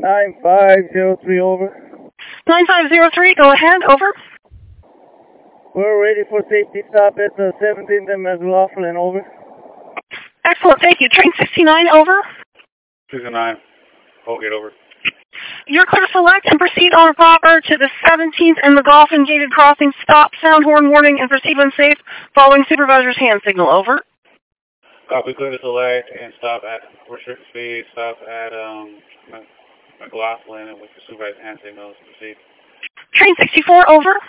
9503, over. 9503, go ahead, over. We're ready for safety stop at the 17th and McLaughlin, over. Excellent, thank you. Train 69, over. 69, Colgate, over. You're clear to select and proceed on proper to the 17th and McLaughlin gated crossing. Stop, sound horn warning, and proceed when safe, following supervisor's hand signal, over. Copy, clear to select and stop at restricted speed, stop at McLaughlin with the supervisor's hand signals, proceed. Train 64, over.